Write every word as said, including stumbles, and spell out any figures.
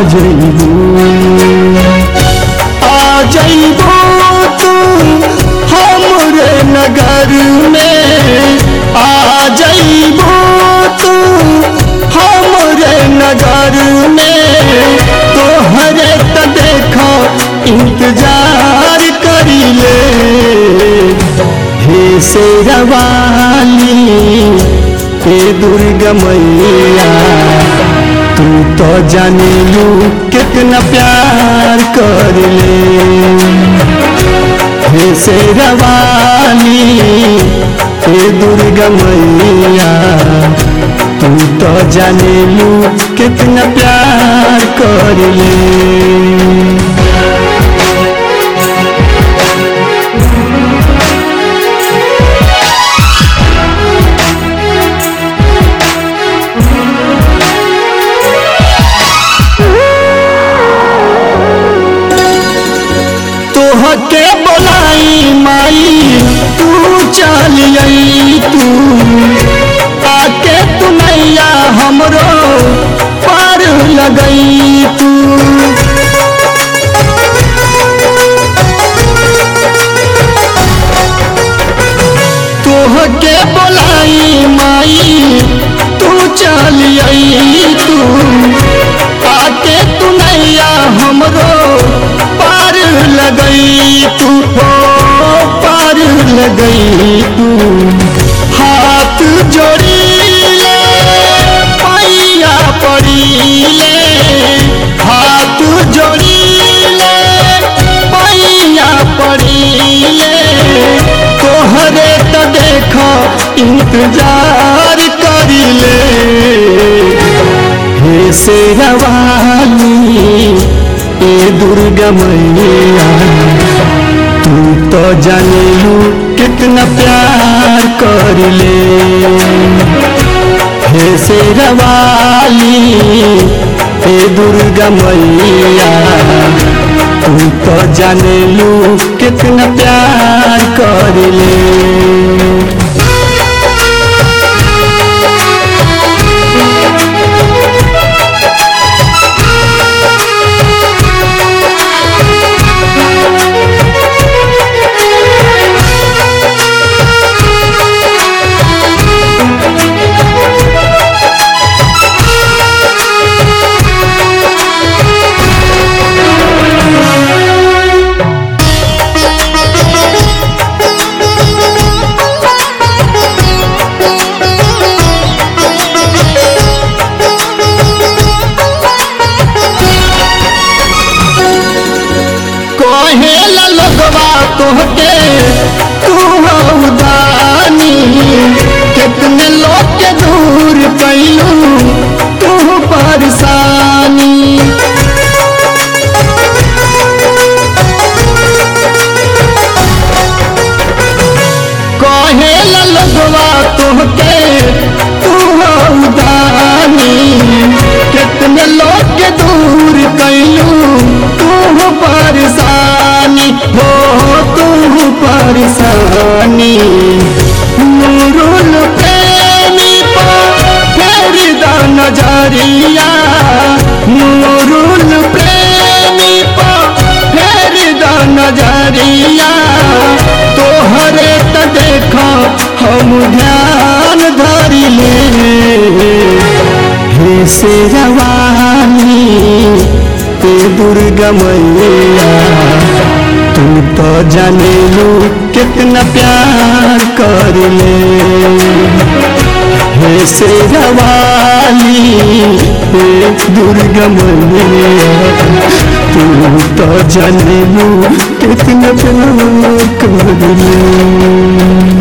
जइबू आ जइबू तू हमरे नगर में आ जइबू तू हमरे नगर में तोहरे त देखो इंतजार करिले हे शेरवाली हे दुर्गा मैया तू तो जानिलू कितना प्यार कर ले हे शेरवाली हे दुर्गा मैया तू तो जानिलू कितना प्यार कर ले तोहके बोलाई माई तू चल आई तू आके तू नैया हमरो पार लगई तू तोहके बोलाई माई तू चल आई तू आके तू नैया हमरो पार लगई तू हो पार लगई तू हाथ जोड़ी ले पैया पड़ी ले हाथ जोड़ी ले पैया पड़ी ले तोहरे त देखो इंतजार करी ले हे शेरवाली ए दुर्गा मैया तू तो जानिलू कितना प्यार कर ले हे शेरवाली ए दुर्गा मैया तू तो जानिलू कितना प्यार कर ले कहेला लगवा तोहके तू उदानी कितने लोग के दूर कैलू तू परेशानी कहेला लगवा तोहके तू उदानी कितने लोग के दूर कैलू तू परेशानी हो तू परेशानी नूरुल प्रेमी पर फेर दा नजरिया नूरुल प्रेमी पर फेर दा नजरिया तोहरे त देखो हम ध्यान धरी ले हे शेरवाली हे दुर्गा मैया तू तो जानिलू कितना प्यार कर ले हे शेरवाली हे दुर्गा मैया तू तो जानिलू कितना प्यार कर ले।